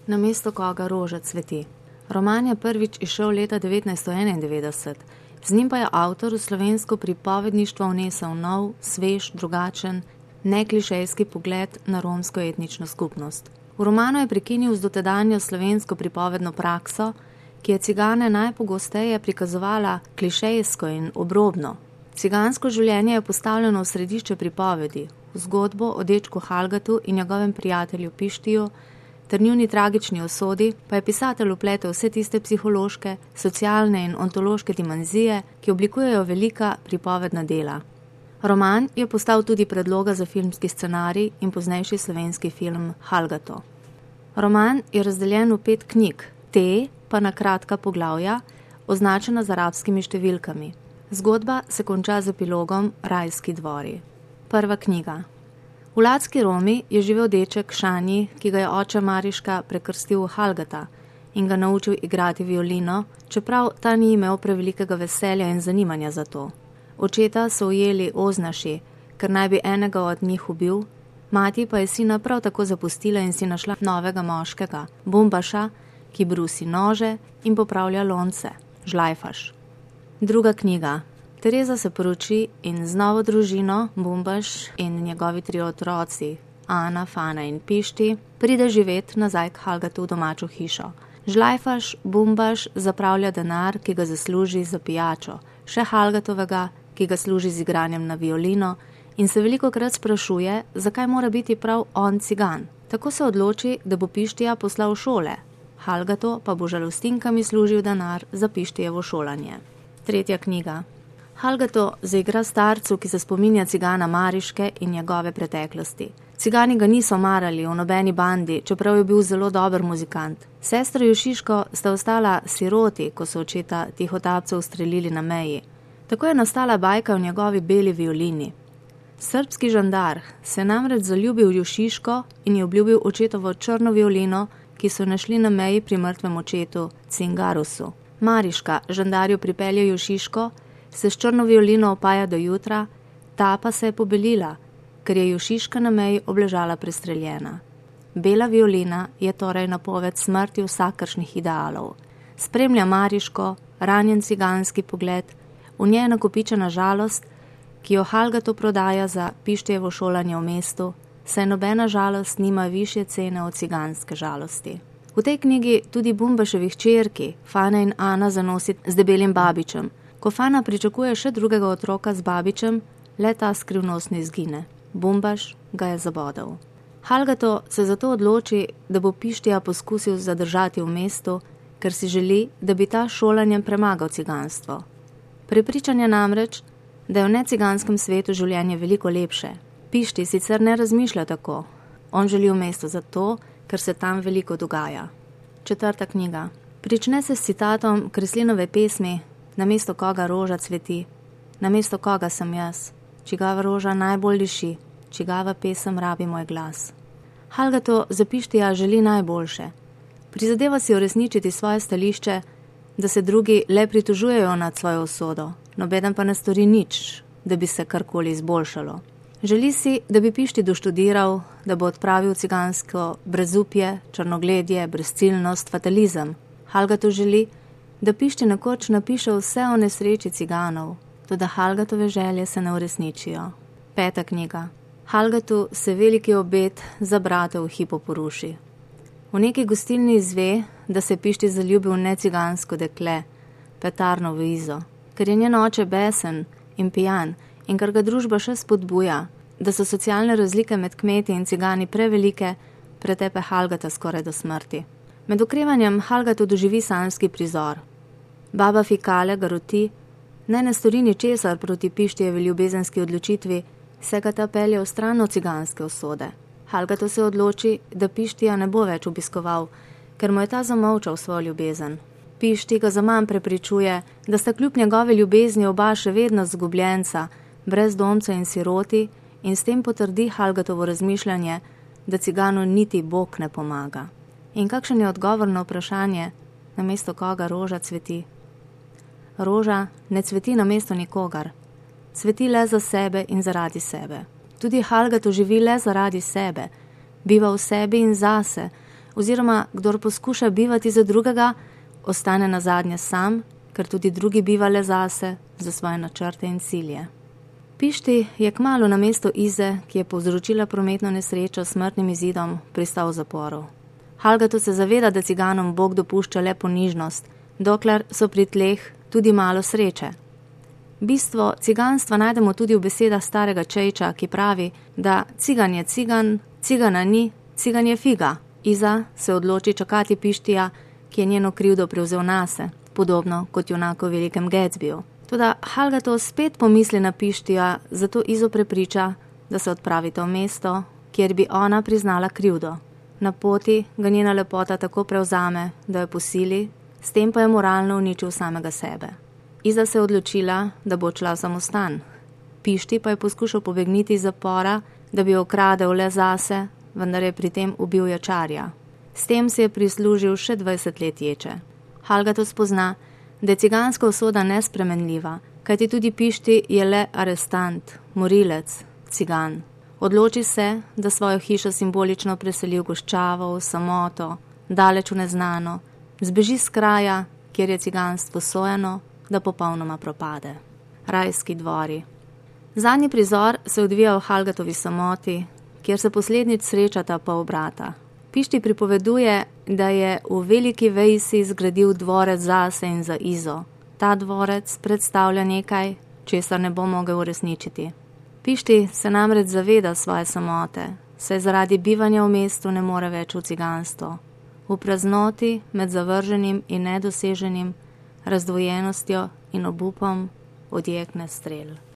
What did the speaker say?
Namesto koga roža cveti. Roman je prvič izšel leta 1991, z njim pa je avtor v slovensko pripovedništvo vnesel nov, svež, drugačen, neklišejski pogled na romsko etnično skupnost. V romanu je prekinil z dotedanjo slovensko pripovedno prakso, ki je cigane najpogosteje prikazovala klišejsko in obrobno. Cigansko življenje je postavljeno v središče pripovedi, v zgodbo o dečku Halgatu in njegovem prijatelju Pištiju, ter njuni tragični usodi pa je pisatelj vpletel vse tiste psihološke, socialne in ontološke dimenzije, ki oblikujejo velika pripovedna dela. Roman je postal tudi predloga za filmski scenarij in poznejši slovenski film Halgato. Roman je razdeljen v 5 knjig, te pa na kratka poglavja, označena z arabskimi številkami. Zgodba se konča z epilogom Rajski dvori. Prva knjiga. V Ladski Romi je živel deček Šanji, ki ga je oče Mariška prekrstil v Halgata in ga naučil igrati violino, čeprav ta ni imel prevelikega veselja in zanimanja za to. Očeta so ujeli oznaši, ker naj bi enega od njih ubil, mati pa je sina prav tako zapustila in si našla novega moškega, Bumbaša, ki brusi nože in popravlja lonce, Žlajfaš. Druga knjiga. Tereza se poroči in z novo družino, Bumbaš in njegovi 3 otroci, Ana, Fana in Pišti, pride živet nazaj k Halgatu v domačo hišo. Žlajfaš, Bumbaš zapravlja denar, ki ga zasluži za pijačo, še Halgatovega, ki ga služi z igranjem na violino, in se velikokrat sprašuje, zakaj mora biti prav on cigan. Tako se odloči, da bo Pištija poslal v šole. Halgato pa bo žalostinkami služil denar za Pištijevo šolanje. Tretja knjiga. Halgato zaigra starcu, ki se spominja cigana Mariške in njegove preteklosti. Cigani ga niso marali v nobeni bandi, čeprav je bil zelo dober muzikant. Sestra Jošiško sta ostala siroti, ko so očeta tihotapcev ustrelili na meji. Tako je nastala bajka o njegovi beli violini. Srbski žandar se namreč zaljubil v Jošiško in je obljubil očetovo črno violino, ki so našli na meji pri mrtvem očetu Cingarusu. Mariška žandarju pripelje Jošiško, se s črno violino opaja do jutra, ta pa se je pobelila, ker je Jošiška na meji obležala prestreljena. Bela violina je torej napoved smrti vsakršnih idealov. Spremlja Mariško, ranjen ciganski pogled, v njej nakopičena žalost, ki jo Halgato prodaja za Pištijevo šolanje v mestu, saj nobena žalost nima višje cene od ciganske žalosti. V tej knjigi tudi Bumbaševi hčerki, Fana in Ana, zanosi z debelim babičem. Ko Fana pričakuje še drugega otroka z babičem, le ta skrivnostno izgine. Bumbaš ga je zabodel. Halgato se zato odloči, da bo Pištija poskusil zadržati v mestu, ker si želi, da bi ta šolanjem premagal ciganstvo. Prepričan je namreč, da je v neciganskem svetu življenje veliko lepše. Pišti sicer ne razmišlja tako. On želi v mesto zato, ker se tam veliko dogaja. Četrta knjiga. Prične se s citatom Kreslinove pesmi Namesto koga roža cveti, namesto koga sem jaz, čigava roža najbolj diši, čigava pesem rabi moj glas. Halgato za Pištija želi najboljše. Prizadeva si uresničiti svoje stališče, da se drugi le pritožujejo nad svojo usodo, nobeden pa ne stori nič, da bi se karkoli izboljšalo. Želi si, da bi Pišti doštudiral, da bo odpravil cigansko brezupje, črnogledje, brezciljnost, fatalizem. Halgato želi, da Pišti nekoč napiše vse o nesreči ciganov, toda Halgatove želje se ne uresničijo. 5. knjiga. Halgatu se veliki obet za brata v hipu poruši. V neki gostilni izve, da se Pišti zaljubil v necigansko dekle, Petarno v Izo. Ker je njen oče besen in pijan in ker ga družba še spodbuja, da so socialne razlike med kmeti in cigani prevelike, pretepe Halgata skoraj do smrti. Med okrevanjem Halgato doživi sanjski prizor. Baba Fikale ga roti, ne stori ničesar proti Pištijevi ljubezenski odločitvi, se ga ta pelje v stran od ciganske usode. Halgato se odloči, da Pištija ne bo več obiskoval, ker mu je ta zamolčal svojo ljubezen. Pišti ga zaman prepričuje, da sta kljub njegove ljubezni oba še vedno zgubljenca, brezdomca in siroti, in s tem potrdi Halgatovo razmišljanje, da ciganu niti Bog ne pomaga. In kakšen je odgovor na vprašanje, namesto koga roža cveti? Roža ne cveti namesto nikogar. Cveti le za sebe in zaradi sebe. Tudi Halgato živi le zaradi sebe. Biva v sebi in zase, oziroma kdor poskuša bivati za drugega, ostane nazadnje sam, ker tudi drugi biva le zase, za svoje načrte in cilje. Pišti je kmalu na mesto Ize, ki je povzročila prometno nesrečo s smrtnim izidom, pristal v zaporu. Halgato se zaveda, da ciganom Bog dopušča le ponižnost, dokler so pri tleh tudi malo sreče. Bistvo ciganstva najdemo tudi v besedah starega Čejča, ki pravi, da cigan je cigan, cigana ni, cigan je figa. Iza se odloči čakati Pištija, ki je njeno krivdo prevzel nase, podobno kot junak v Velikem Gatsbyju. Toda Halgato spet pomisli na Pištija, zato Izo prepriča, da se odpravita v mesto, kjer bi ona priznala krivdo. Na poti ga njena lepota tako prevzame, da jo posili, s tem pa je moralno uničil samega sebe. Iza se je odločila, da bo odšla v samostan. Pišti pa je poskušal pobegniti iz zapora, da bi jo ukradel le zase, vendar je pri tem ubil ječarja. S tem si je prislužil še 20 let ječe. Halgato spozna, da je ciganska usoda nespremenljiva, kajti tudi Pišti je le arestant, morilec, cigan. Odloči se, da svojo hišo simbolično preseli v goščavo, v samoto, daleč v neznano, zbeži z kraja, kjer je ciganstvo sojeno, da popolnoma propade. Rajski dvori. Zadnji prizor se odvija v Halgatovi samoti, kjer se poslednjič srečata pol brata. Pišti pripoveduje, da je v Veliki Vejsi zgradil dvorec zase in za Izo. Ta dvorec predstavlja nekaj, česar ne bo mogel uresničiti. Pišti se namreč zaveda svoje samote, saj zaradi bivanja v mestu ne more več v ciganstvo. V praznoti med zavrženim in nedoseženim, razdvojenostjo in obupom odjekne strel.